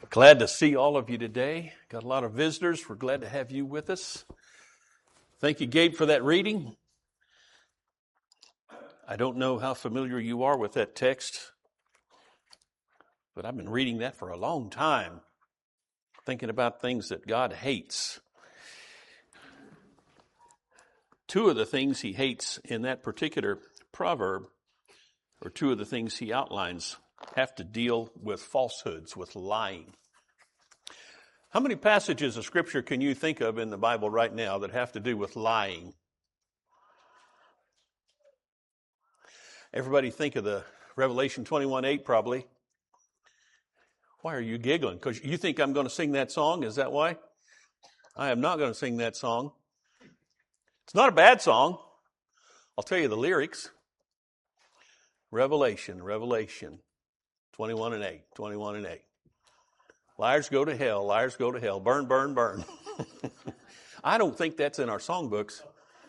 Glad to see all of you today. Got a lot of visitors. We're glad to have you with us. Thank you, Gabe, for that reading. I don't know how familiar you are with that text, but I've been reading that for a long time, thinking about things that God hates. Two of the things he hates in that particular proverb, or two of the things he outlines, have to deal with falsehoods, with lying. How many passages of Scripture can you think of in the Bible right now that have to do with lying? Everybody think of the Revelation 21:8 probably. Why are you giggling? Because you think I'm going to sing that song? Is that why? I am not going to sing that song. It's not a bad song. I'll tell you the lyrics. Revelation 21:8, 21:8. Liars go to hell, burn, burn, burn. I don't think that's in our songbooks.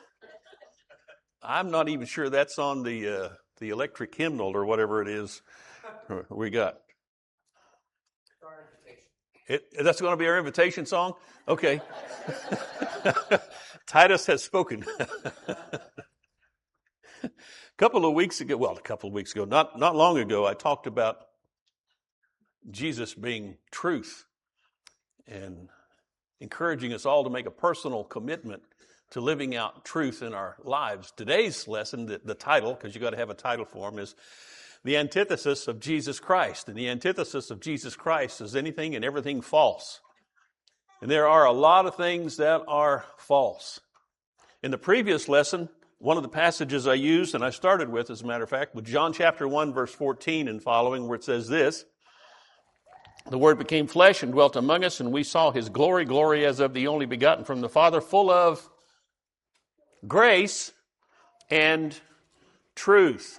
I'm not even sure that's on the electric hymnal or whatever it is we got. That's going to be our invitation song? Okay. Titus has spoken. A couple of weeks ago, not long ago, I talked about Jesus being truth and encouraging us all to make a personal commitment to living out truth in our lives. Today's lesson, the title, because you got to have a title for them, is the antithesis of Jesus Christ. And the antithesis of Jesus Christ is anything and everything false. And there are a lot of things that are false. In the previous lesson, one of the passages I used, and I started with, as a matter of fact, with John chapter 1, verse 14 and following, where it says this: "The Word became flesh and dwelt among us, and we saw His glory, glory as of the only begotten from the Father, full of grace and truth."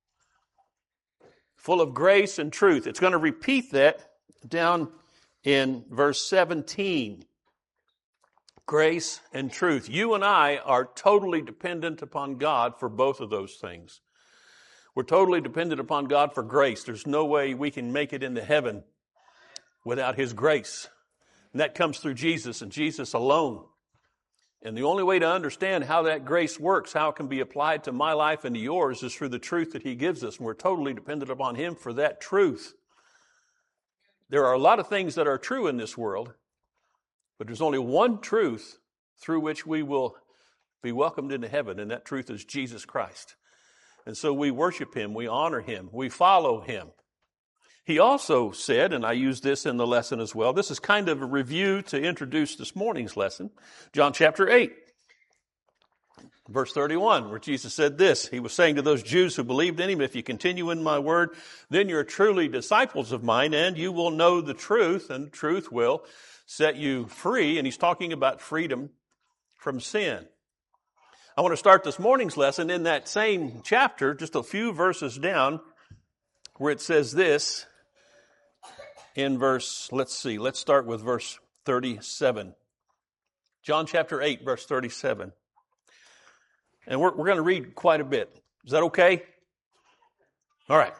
Full of grace and truth. It's going to repeat that down in verse 17. Grace and truth. You and I are totally dependent upon God for both of those things. We're totally dependent upon God for grace. There's no way we can make it into heaven without His grace. And that comes through Jesus and Jesus alone. And the only way to understand how that grace works, how it can be applied to my life and to yours, is through the truth that He gives us. And we're totally dependent upon Him for that truth. There are a lot of things that are true in this world, but there's only one truth through which we will be welcomed into heaven, and that truth is Jesus Christ. And so we worship Him, we honor Him, we follow Him. He also said, and I used this in the lesson as well, this is kind of a review to introduce this morning's lesson, John chapter 8, verse 31, where Jesus said this. He was saying to those Jews who believed in Him, "If you continue in my word, then you're truly disciples of mine, and you will know the truth, and the truth will set you free." And He's talking about freedom from sin. I want to start this morning's lesson in that same chapter, just a few verses down, where it says this in verse, let's start with verse 37. John chapter 8, verse 37. And we're going to read quite a bit. Is that okay? All right.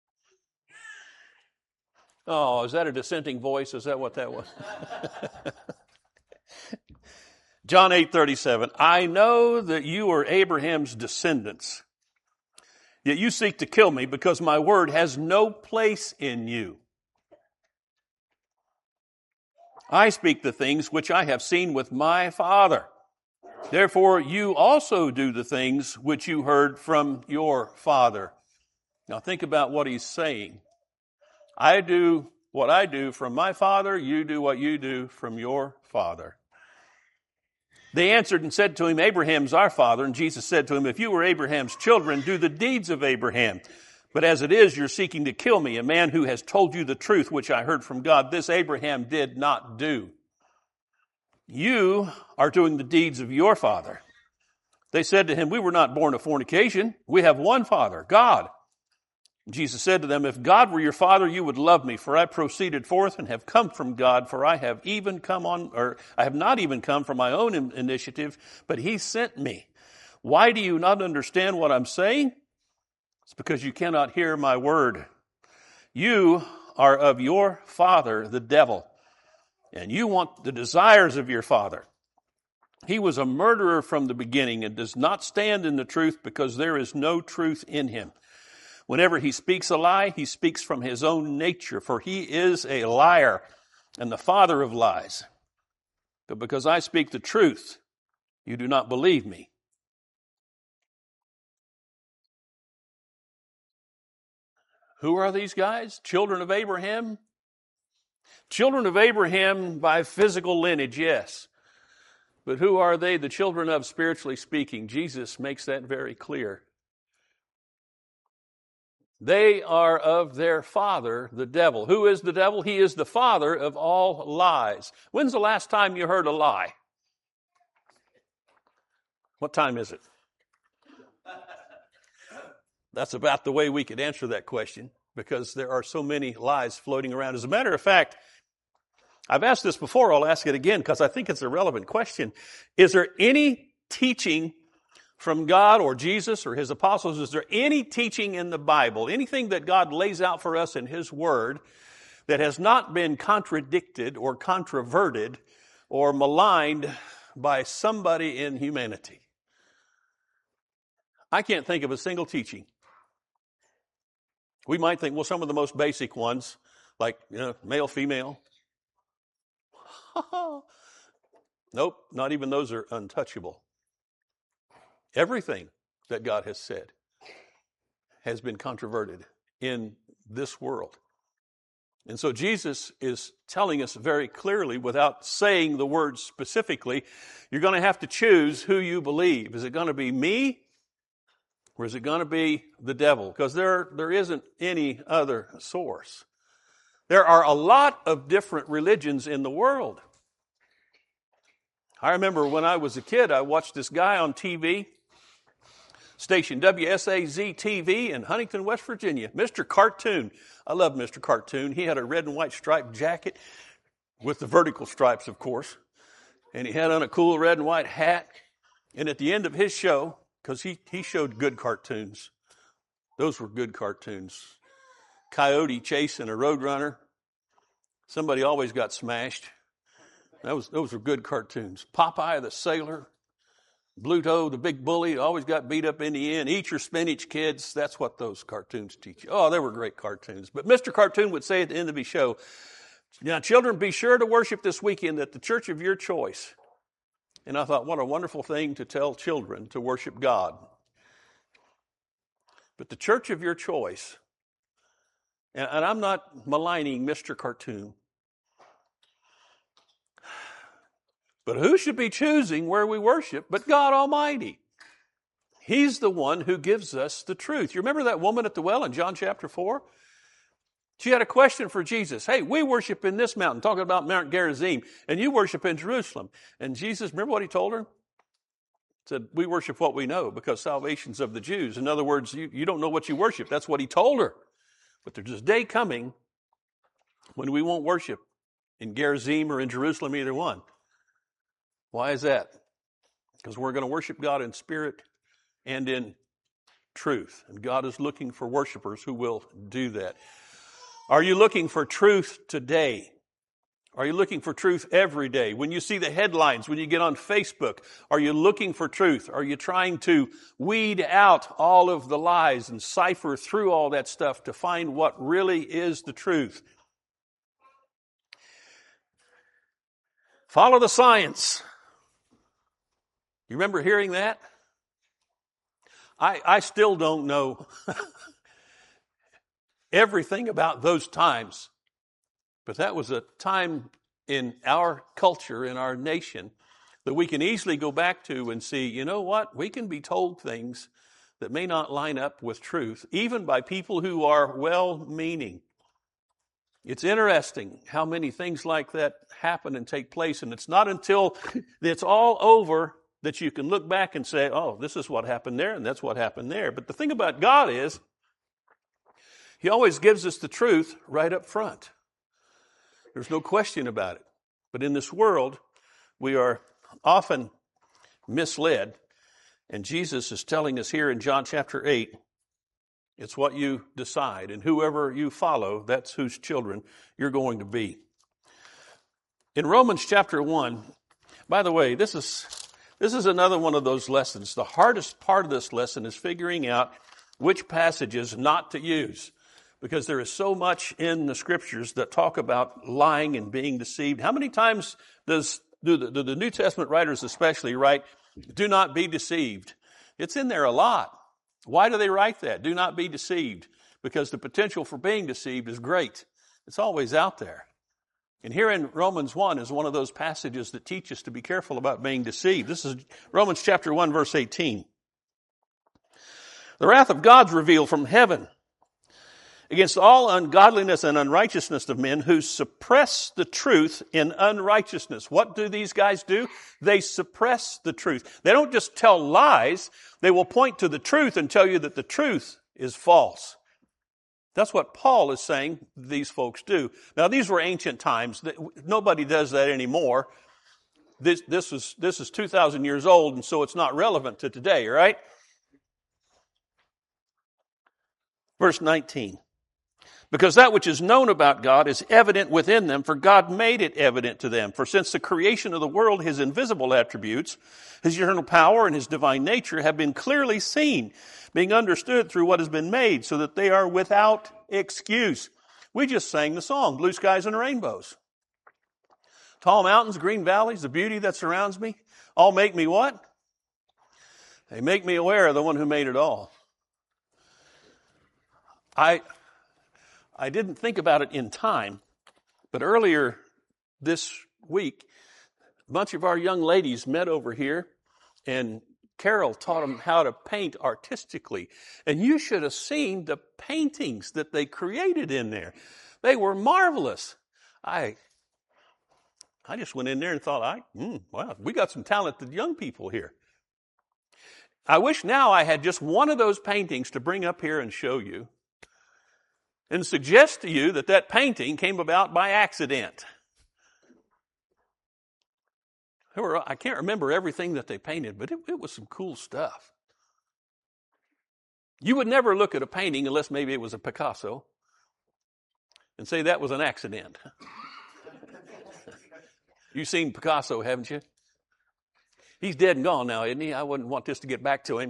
Oh, is that a dissenting voice? Is that what that was? John 8:37. "I know that you are Abraham's descendants, yet you seek to kill me because my word has no place in you. I speak the things which I have seen with my Father. Therefore you also do the things which you heard from your father." Now think about what he's saying. I do what I do from my father, you do what you do from your father. They answered and said to him, "Abraham's our father." And Jesus said to him, "If you were Abraham's children, do the deeds of Abraham. But as it is, you're seeking to kill me, a man who has told you the truth which I heard from God. This Abraham did not do. You are doing the deeds of your father." They said to him, "We were not born of fornication. We have one Father, God." Jesus said to them, "If God were your Father, you would love me, for I proceeded forth and have come from God, for I have not even come from my own initiative, but He sent me. Why do you not understand what I'm saying? It's because you cannot hear my word. You are of your father, the devil, and you want the desires of your father. He was a murderer from the beginning and does not stand in the truth because there is no truth in him. Whenever he speaks a lie, he speaks from his own nature, for he is a liar and the father of lies. But because I speak the truth, you do not believe me. Who are these guys? Children of Abraham? Children of Abraham by physical lineage, yes. But who are they, the children of, spiritually speaking? Jesus makes that very clear. They are of their father, the devil. Who is the devil? He is the father of all lies. When's the last time you heard a lie? What time is it? That's about the way we could answer that question, because there are so many lies floating around. As a matter of fact, I've asked this before, I'll ask it again because I think it's a relevant question. Is there any teaching from God or Jesus or his apostles? Is there any teaching in the Bible, anything that God lays out for us in his word that has not been contradicted or controverted or maligned by somebody in humanity? I can't think of a single teaching. We might think, well, some of the most basic ones, like male, female. Nope, not even those are untouchable. Everything that God has said has been controverted in this world. And so Jesus is telling us very clearly, without saying the words specifically, you're going to have to choose who you believe. Is it going to be me? Or is it going to be the devil? Because there isn't any other source. There are a lot of different religions in the world. I remember when I was a kid, I watched this guy on TV, station WSAZ-TV in Huntington, West Virginia, Mr. Cartoon. I love Mr. Cartoon. He had a red and white striped jacket with the vertical stripes, of course. And he had on a cool red and white hat. And at the end of his show, because he showed good cartoons. Those were good cartoons. Coyote chasing a roadrunner. Somebody always got smashed. Those were good cartoons. Popeye the sailor. Bluto the big bully always got beat up in the end. Eat your spinach, kids. That's what those cartoons teach you. Oh, they were great cartoons. But Mr. Cartoon would say at the end of his show, now, children, be sure to worship this weekend at the church of your choice. And I thought, what a wonderful thing to tell children to worship God. But the church of your choice, and I'm not maligning Mr. Cartoon, but who should be choosing where we worship but God Almighty? He's the one who gives us the truth. You remember that woman at the well in John chapter 4? She had a question for Jesus. Hey, we worship in this mountain, talking about Mount Gerizim, and you worship in Jerusalem. And Jesus, remember what he told her? He said, we worship what we know because salvation's of the Jews. In other words, you don't know what you worship. That's what he told her. But there's a day coming when we won't worship in Gerizim or in Jerusalem, either one. Why is that? Because we're going to worship God in spirit and in truth. And God is looking for worshipers who will do that. Are you looking for truth today? Are you looking for truth every day? When you see the headlines, when you get on Facebook, are you looking for truth? Are you trying to weed out all of the lies and cipher through all that stuff to find what really is the truth? Follow the science. You remember hearing that? I still don't know everything about those times. But that was a time in our culture, in our nation, that we can easily go back to and see, you know what? We can be told things that may not line up with truth, even by people who are well-meaning. It's interesting how many things like that happen and take place, and it's not until it's all over that you can look back and say, oh, this is what happened there, and that's what happened there. But the thing about God is, he always gives us the truth right up front. There's no question about it. But in this world, we are often misled. And Jesus is telling us here in John chapter 8, It's what you decide. And whoever you follow, that's whose children you're going to be. In Romans chapter 1, by the way, this is another one of those lessons. The hardest part of this lesson is figuring out which passages not to use, because there is so much in the scriptures that talk about lying and being deceived. How many times do the New Testament writers especially write, do not be deceived? It's in there a lot. Why do they write that? Do not be deceived. Because the potential for being deceived is great. It's always out there. And here in Romans 1 is one of those passages that teach us to be careful about being deceived. This is Romans chapter 1, verse 18. The wrath of God's revealed from heaven against all ungodliness and unrighteousness of men who suppress the truth in unrighteousness. What do these guys do? They suppress the truth. They don't just tell lies. They will point to the truth and tell you that the truth is false. That's what Paul is saying these folks do. Now, these were ancient times. Nobody does that anymore. This is 2,000 years old, and so it's not relevant to today, right? Verse 19. Because that which is known about God is evident within them, for God made it evident to them. For since the creation of the world, his invisible attributes, his eternal power and his divine nature have been clearly seen, being understood through what has been made, so that they are without excuse. We just sang the song, Blue Skies and Rainbows. Tall mountains, green valleys, the beauty that surrounds me, all make me what? They make me aware of the one who made it all. I didn't think about it in time, but earlier this week, a bunch of our young ladies met over here, and Carol taught them how to paint artistically. And you should have seen the paintings that they created in there. They were marvelous. I just went in there and thought, wow, we got some talented young people here. I wish now I had just one of those paintings to bring up here and show you, and suggest to you that that painting came about by accident. I can't remember everything that they painted, but it was some cool stuff. You would never look at a painting unless maybe it was a Picasso and say that was an accident. You've seen Picasso, haven't you? He's dead and gone now, isn't he? I wouldn't want this to get back to him.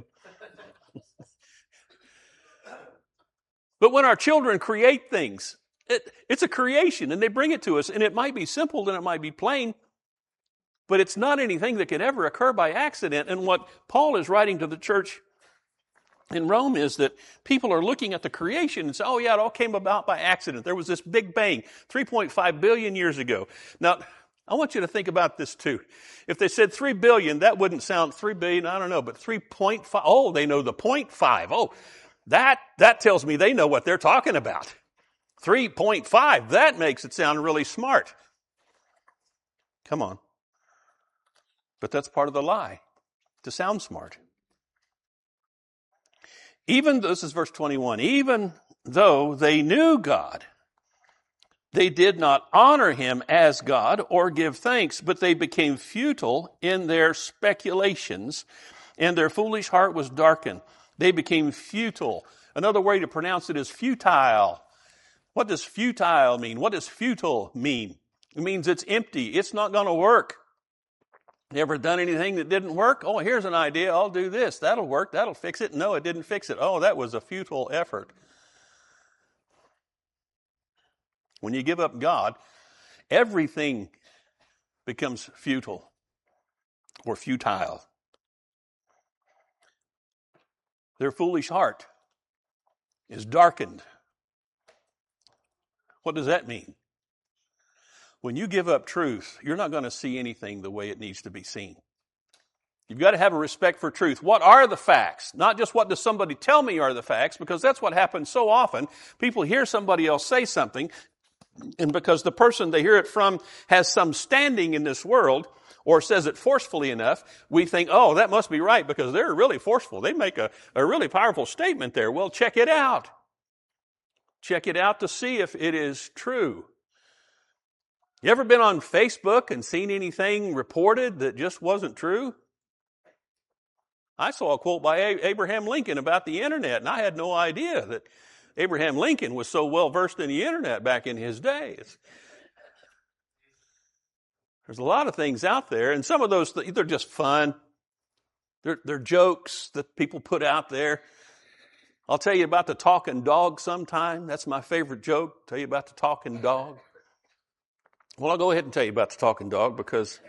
But when our children create things, it's a creation, and they bring it to us, and it might be simple and it might be plain, but it's not anything that could ever occur by accident. And what Paul is writing to the church in Rome is that people are looking at the creation and say, oh yeah, it all came about by accident. There was this big bang 3.5 billion years ago. Now, I want you to think about this too. If they said 3 billion, that wouldn't sound 3 billion, I don't know, but 3.5, oh, they know the 0.5. Oh, that tells me they know what they're talking about. 3.5, that makes it sound really smart. Come on. But that's part of the lie, to sound smart. This is verse 21, even though they knew God, they did not honor him as God or give thanks, but they became futile in their speculations, and their foolish heart was darkened. They became futile. Another way to pronounce it is futile. What does futile mean? What does futile mean? It means it's empty. It's not going to work. You ever done anything that didn't work? Oh, here's an idea. I'll do this. That'll work. That'll fix it. No, it didn't fix it. Oh, that was a futile effort. When you give up God, everything becomes futile or futile. Their foolish heart is darkened. What does that mean? When you give up truth, you're not going to see anything the way it needs to be seen. You've got to have a respect for truth. What are the facts? Not just what does somebody tell me are the facts, because that's what happens so often. People hear somebody else say something, and because the person they hear it from has some standing in this world, or says it forcefully enough, we think, oh, that must be right because they're really forceful. They make a really powerful statement there. Well, check it out. Check it out to see if it is true. You ever been on Facebook and seen anything reported that just wasn't true? I saw a quote by Abraham Lincoln about the internet, and I had no idea that Abraham Lincoln was so well versed in the internet back in his days. There's a lot of things out there, and some of those, they're just fun. They're jokes that people put out there. I'll tell you about the talking dog sometime. That's my favorite joke, tell you about the talking dog. Well, I'll go ahead and tell you about the talking dog because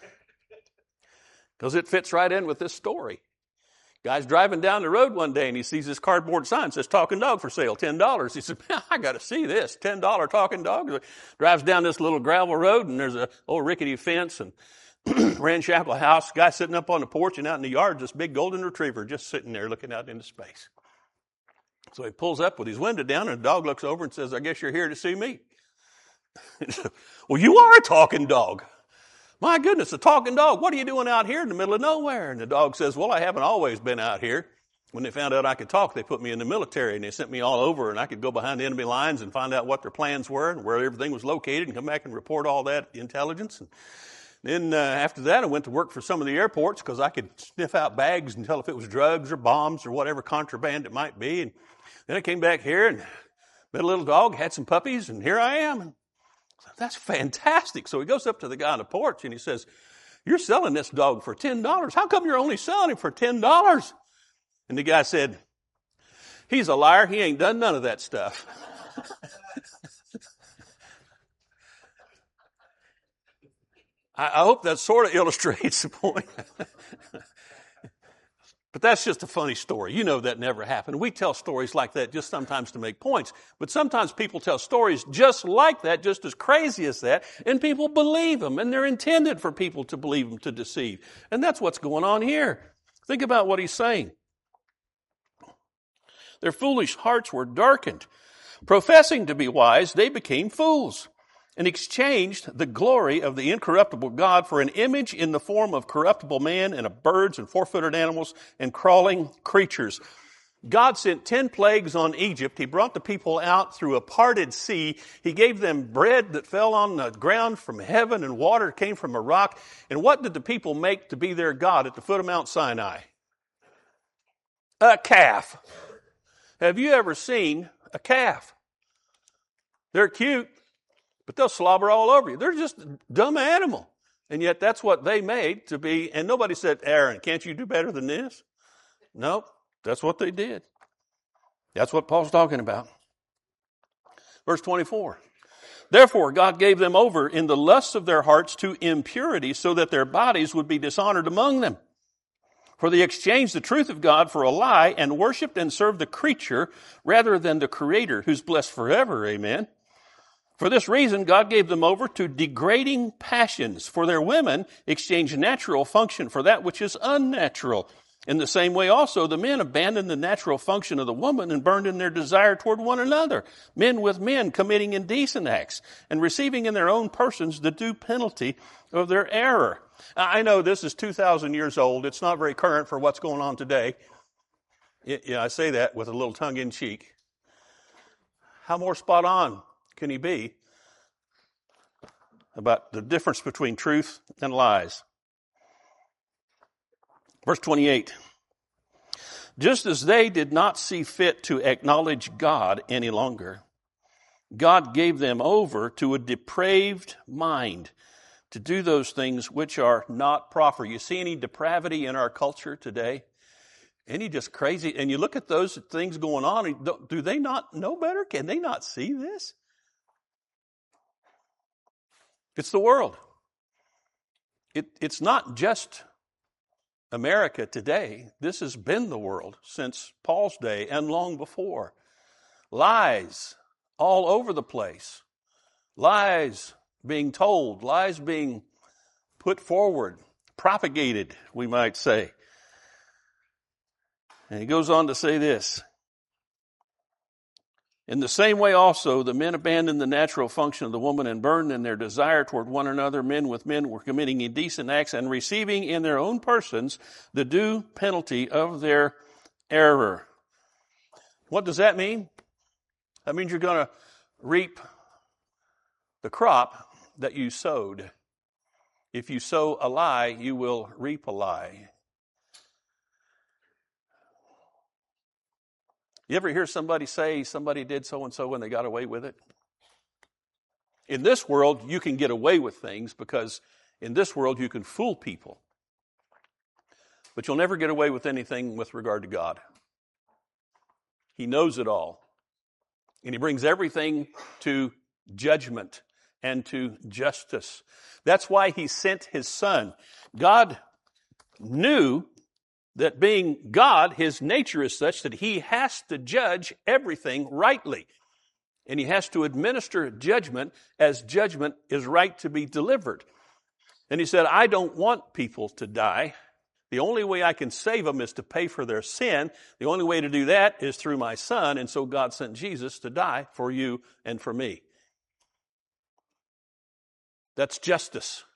it fits right in with this story. Guy's driving down the road one day and he sees this cardboard sign that says talking dog for sale, $10. He said, man, I got to see this, $10 talking dog. Drives down this little gravel road and there's a old rickety fence and ramshackle house. Guy sitting up on the porch and out in the yard, this big golden retriever just sitting there looking out into space. So he pulls up with his window down and the dog looks over and says, I guess you're here to see me. Well, you are a talking dog. My goodness, a talking dog. What are you doing out here in the middle of nowhere? And the dog says, well, I haven't always been out here. When they found out I could talk, they put me in the military and they sent me all over and I could go behind the enemy lines and find out what their plans were and where everything was located and come back and report all that intelligence. And then after that, I went to work for some of the airports because I could sniff out bags and tell if it was drugs or bombs or whatever contraband it might be. And then I came back here and met a little dog, had some puppies, and here I am. And that's fantastic. So he goes up to the guy on the porch and he says, you're selling this dog for $10. How come you're only selling him for $10? And the guy said, he's a liar. He ain't done none of that stuff. I hope that sort of illustrates the point. But that's just a funny story. You know that never happened. We tell stories like that just sometimes to make points. But sometimes people tell stories just like that, just as crazy as that, and people believe them, and they're intended for people to believe them, to deceive. And that's what's going on here. Think about what he's saying. Their foolish hearts were darkened. Professing to be wise, they became fools, and exchanged the glory of the incorruptible God for an image in the form of corruptible man and of birds and four-footed animals and crawling creatures. God sent 10 plagues on Egypt. He brought the people out through a parted sea. He gave them bread that fell on the ground from heaven and water came from a rock. And what did the people make to be their God at the foot of Mount Sinai? A calf. Have you ever seen a calf? They're cute, but they'll slobber all over you. They're just a dumb animal. And yet that's what they made to be. And nobody said, Aaron, can't you do better than this? Nope, that's what they did. That's what Paul's talking about. Verse 24. Therefore, God gave them over in the lusts of their hearts to impurity so that their bodies would be dishonored among them. For they exchanged the truth of God for a lie and worshiped and served the creature rather than the Creator, who's blessed forever. Amen. For this reason, God gave them over to degrading passions. For their women exchanged natural function for that which is unnatural. In the same way also, the men abandoned the natural function of the woman and burned in their desire toward one another. Men with men committing indecent acts and receiving in their own persons the due penalty of their error. I know this is 2,000 years old. It's not very current for what's going on today. Yeah, I say that with a little tongue in cheek. How more spot on can he be about the difference between truth and lies? Verse 28. Just as they did not see fit to acknowledge God any longer, God gave them over to a depraved mind to do those things which are not proper. You see any depravity in our culture today? Any just crazy? And you look at those things going on, and do they not know better? Can they not see this? It's the world. It's not just America today. This has been the world since Paul's day and long before. Lies all over the place. Lies being told. Lies being put forward. Propagated, we might say. And he goes on to say this. In the same way also, the men abandoned the natural function of the woman and burned in their desire toward one another. Men with men were committing indecent acts and receiving in their own persons the due penalty of their error. What does that mean? That means you're going to reap the crop that you sowed. If you sow a lie, you will reap a lie. You ever hear somebody say somebody did so-and-so when they got away with it? In this world, you can get away with things because in this world you can fool people. But you'll never get away with anything with regard to God. He knows it all. And He brings everything to judgment and to justice. That's why He sent His Son. God knew that being God, His nature is such that He has to judge everything rightly. And He has to administer judgment as judgment is right to be delivered. And He said, I don't want people to die. The only way I can save them is to pay for their sin. The only way to do that is through my Son. And so God sent Jesus to die for you and for me. That's justice.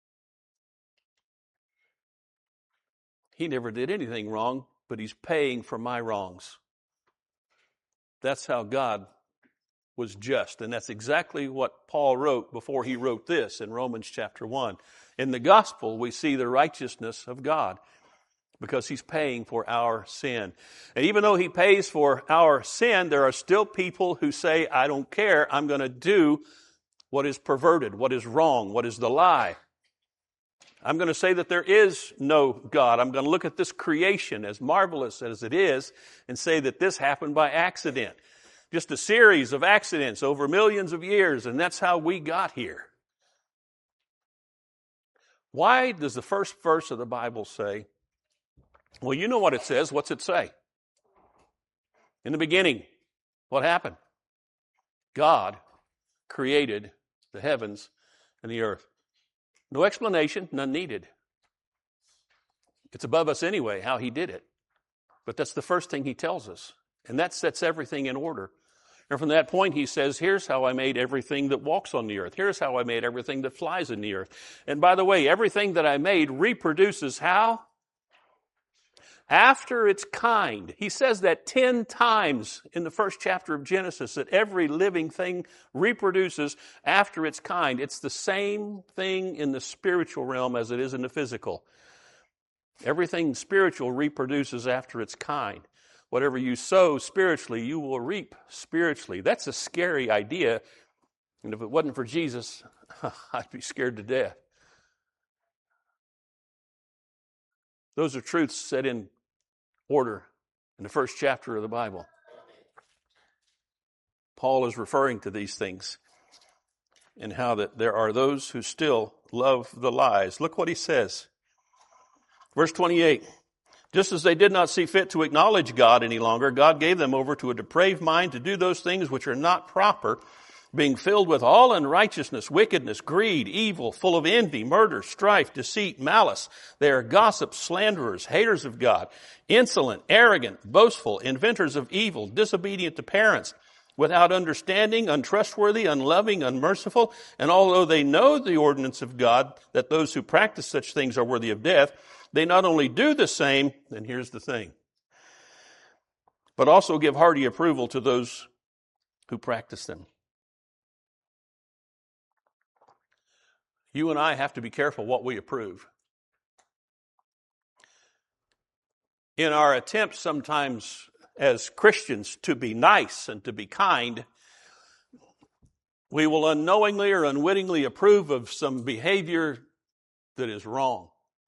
He never did anything wrong, but He's paying for my wrongs. That's how God was just. And that's exactly what Paul wrote before he wrote this in Romans chapter 1. In the gospel, we see the righteousness of God because He's paying for our sin. And even though He pays for our sin, there are still people who say, I don't care, I'm going to do what is perverted, what is wrong, what is the lie. I'm going to say that there is no God. I'm going to look at this creation, as marvelous as it is, and say that this happened by accident. Just a series of accidents over millions of years, and that's how we got here. Why does the first verse of the Bible say, well, you know what it says. What's it say? In the beginning, what happened? God created the heavens and the earth. No explanation, none needed. It's above us anyway, how He did it. But that's the first thing He tells us. And that sets everything in order. And from that point, He says, here's how I made everything that walks on the earth. Here's how I made everything that flies in the earth. And by the way, everything that I made reproduces how? After its kind. He says that 10 times in the first chapter of Genesis, that every living thing reproduces after its kind. It's the same thing in the spiritual realm as it is in the physical. Everything spiritual reproduces after its kind. Whatever you sow spiritually, you will reap spiritually. That's a scary idea. And if it wasn't for Jesus, I'd be scared to death. Those are truths set in order in the first chapter of the Bible. Paul is referring to these things and how that there are those who still love the lies. Look what he says. Verse 28. Just as they did not see fit to acknowledge God any longer, God gave them over to a depraved mind to do those things which are not proper, being filled with all unrighteousness, wickedness, greed, evil, full of envy, murder, strife, deceit, malice. They are gossips, slanderers, haters of God, insolent, arrogant, boastful, inventors of evil, disobedient to parents, without understanding, untrustworthy, unloving, unmerciful. And although they know the ordinance of God, that those who practice such things are worthy of death, they not only do the same, and here's the thing, but also give hearty approval to those who practice them. You and I have to be careful what we approve. In our attempts sometimes as Christians to be nice and to be kind, we will unknowingly or unwittingly approve of some behavior that is wrong.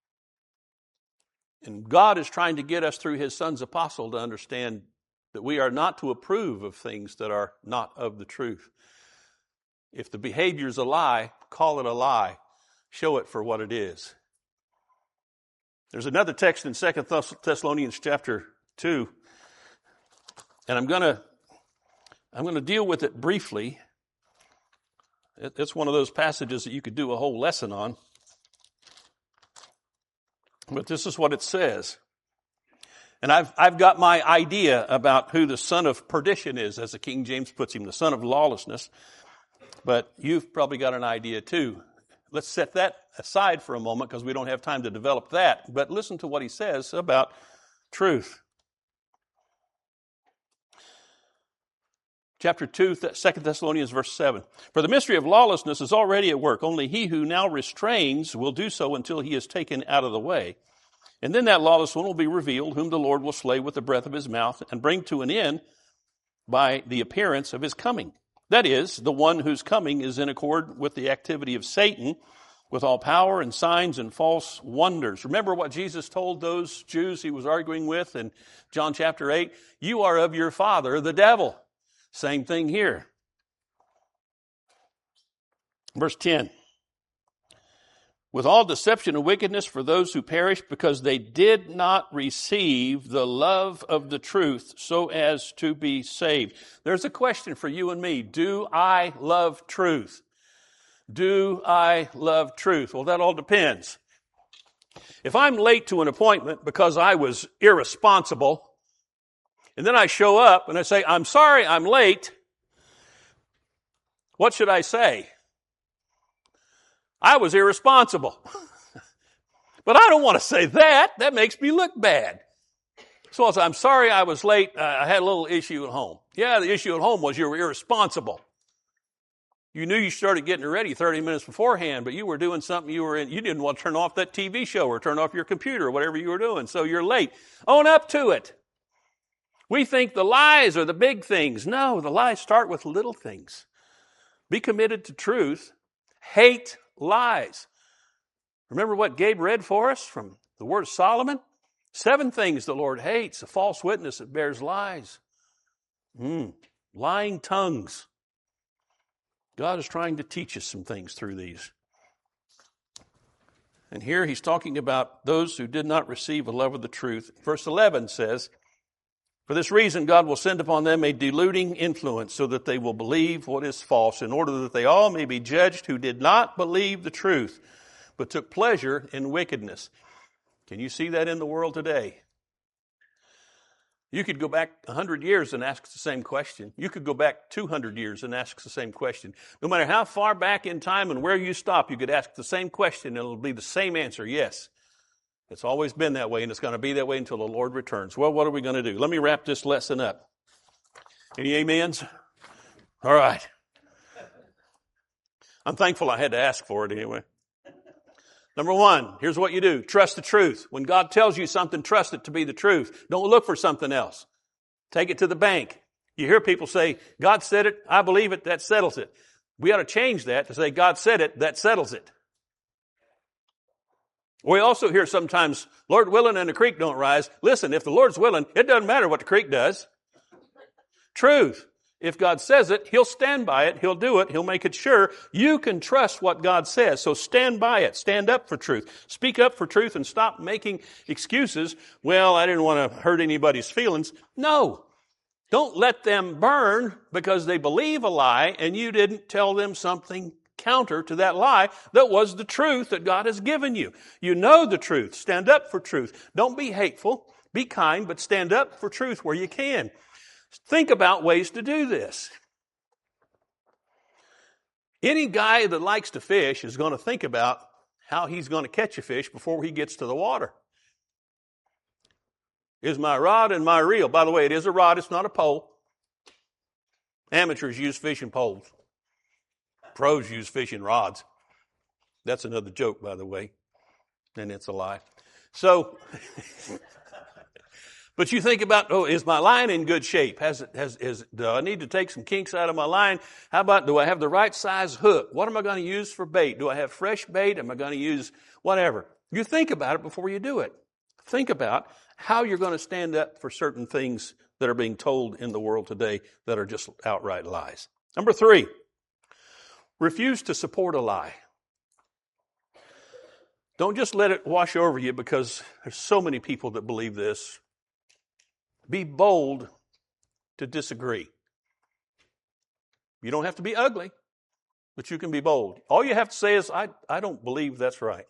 And God is trying to get us through His Son's apostle to understand that we are not to approve of things that are not of the truth. If the behavior is a lie, call it a lie. Show it for what it is. There's another text in 2 Thessalonians chapter 2, and I'm going to deal with it briefly. It's one of those passages that you could do a whole lesson on. But this is what it says. And I've got my idea about who the son of perdition is, as the King James puts him, the son of lawlessness. But you've probably got an idea too. Let's set that aside for a moment because we don't have time to develop that. But listen to what he says about truth. Chapter 2, 2 Thessalonians verse 7. For the mystery of lawlessness is already at work. Only he who now restrains will do so until he is taken out of the way. And then that lawless one will be revealed, whom the Lord will slay with the breath of his mouth and bring to an end by the appearance of his coming. That is, the one whose coming is in accord with the activity of Satan, with all power and signs and false wonders. Remember what Jesus told those Jews he was arguing with in John chapter 8? You are of your father, the devil. Same thing here. Verse 10. With all deception and wickedness for those who perish, because they did not receive the love of the truth so as to be saved. There's a question for you and me. Do I love truth? Do I love truth? Well, that all depends. If I'm late to an appointment because I was irresponsible, and then I show up and I say, I'm sorry, I'm late, what should I say? I was irresponsible. But I don't want to say that. That makes me look bad. So I'll say, I'm sorry I was late. I had a little issue at home. Yeah, the issue at home was you were irresponsible. You knew you started getting ready 30 minutes beforehand, but you were doing something you didn't want to turn off that TV show or turn off your computer or whatever you were doing. So you're late. Own up to it. We think the lies are the big things. No, the lies start with little things. Be committed to truth. Hate lies. Remember what Gabe read for us from the Word of Solomon? 7 things the Lord hates: a false witness that bears lies, lying tongues. God is trying to teach us some things through these. And here he's talking about those who did not receive a love of the truth. Verse 11 says, for this reason God will send upon them a deluding influence, so that they will believe what is false, in order that they all may be judged who did not believe the truth, but took pleasure in wickedness. Can you see that in the world today? You could go back 100 years and ask the same question. You could go back 200 years and ask the same question. No matter how far back in time and where you stop, you could ask the same question and it'll be the same answer, yes. It's always been that way, and it's going to be that way until the Lord returns. Well, what are we going to do? Let me wrap this lesson up. Any amens? All right. I'm thankful I had to ask for it anyway. Number 1, here's what you do. Trust the truth. When God tells you something, trust it to be the truth. Don't look for something else. Take it to the bank. You hear people say, God said it, I believe it, that settles it. We ought to change that to say, God said it, that settles it. We also hear sometimes, Lord willing and the creek don't rise. Listen, if the Lord's willing, it doesn't matter what the creek does. Truth. If God says it, He'll stand by it. He'll do it. He'll make it sure. You can trust what God says. So stand by it. Stand up for truth. Speak up for truth and stop making excuses. Well, I didn't want to hurt anybody's feelings. No. Don't let them burn because they believe a lie and you didn't tell them something counter to that lie that was the truth that God has given you. You know the truth. Stand up for truth. Don't be hateful. Be kind, but stand up for truth where you can. Think about ways to do this. Any guy that likes to fish is going to think about how he's going to catch a fish before he gets to the water. Is my rod and my reel? By the way, it is a rod. It's not a pole. Amateurs use fishing poles. Pros use fishing rods. That's another joke, by the way. And it's a lie. So, but you think about, is my line in good shape? Do I need to take some kinks out of my line? How about, do I have the right size hook? What am I going to use for bait? Do I have fresh bait? Am I going to use whatever? You think about it before you do it. Think about how you're going to stand up for certain things that are being told in the world today that are just outright lies. Number 3. Refuse to support a lie. Don't just let it wash over you because there's so many people that believe this. Be bold to disagree. You don't have to be ugly, but you can be bold. All you have to say is, I don't believe that's right.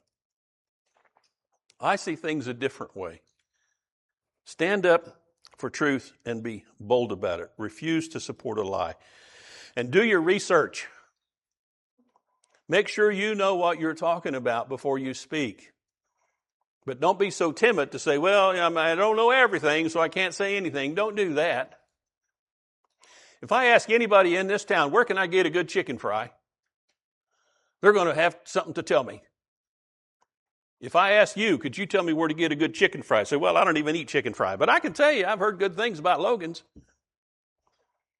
I see things a different way. Stand up for truth and be bold about it. Refuse to support a lie. And do your research. Make sure you know what you're talking about before you speak. But don't be so timid to say, well, I don't know everything, so I can't say anything. Don't do that. If I ask anybody in this town, where can I get a good chicken fry? They're going to have something to tell me. If I ask you, could you tell me where to get a good chicken fry? I say, well, I don't even eat chicken fry. But I can tell you, I've heard good things about Logan's.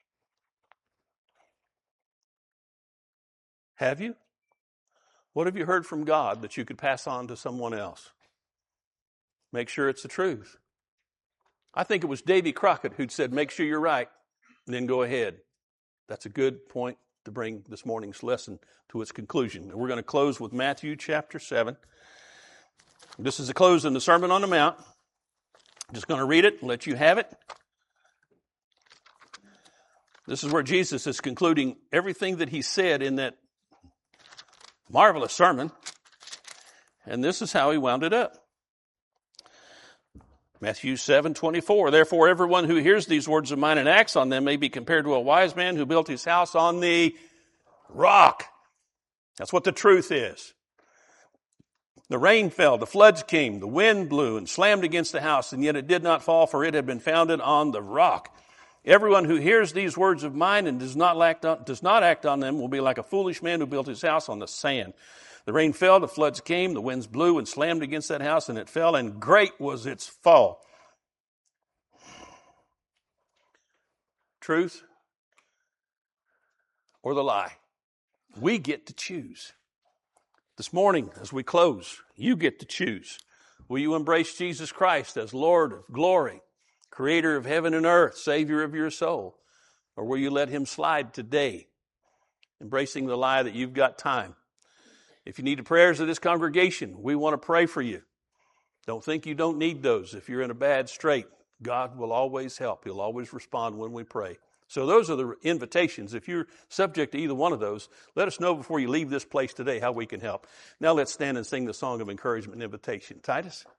Have you? What have you heard from God that you could pass on to someone else? Make sure it's the truth. I think it was Davy Crockett who'd said, make sure you're right, and then go ahead. That's a good point to bring this morning's lesson to its conclusion. And we're going to close with Matthew chapter 7. This is the close in the Sermon on the Mount. I'm just going to read it and let you have it. This is where Jesus is concluding everything that he said in that marvelous sermon. And this is how he wound it up. Matthew 7:24. Therefore, everyone who hears these words of mine and acts on them may be compared to a wise man who built his house on the rock. That's what the truth is. The rain fell, the floods came, the wind blew and slammed against the house, and yet it did not fall, for it had been founded on the rock. Everyone who hears these words of mine and does not act on them will be like a foolish man who built his house on the sand. The rain fell, the floods came, the winds blew and slammed against that house, and it fell, and great was its fall. Truth or the lie? We get to choose. This morning, as we close, you get to choose. Will you embrace Jesus Christ as Lord of glory, Creator of heaven and earth, Savior of your soul? Or will you let him slide today, embracing the lie that you've got time? If you need the prayers of this congregation, we want to pray for you. Don't think you don't need those. If you're in a bad strait, God will always help. He'll always respond when we pray. So those are the invitations. If you're subject to either one of those, let us know before you leave this place today how we can help. Now let's stand and sing the song of encouragement and invitation. Titus?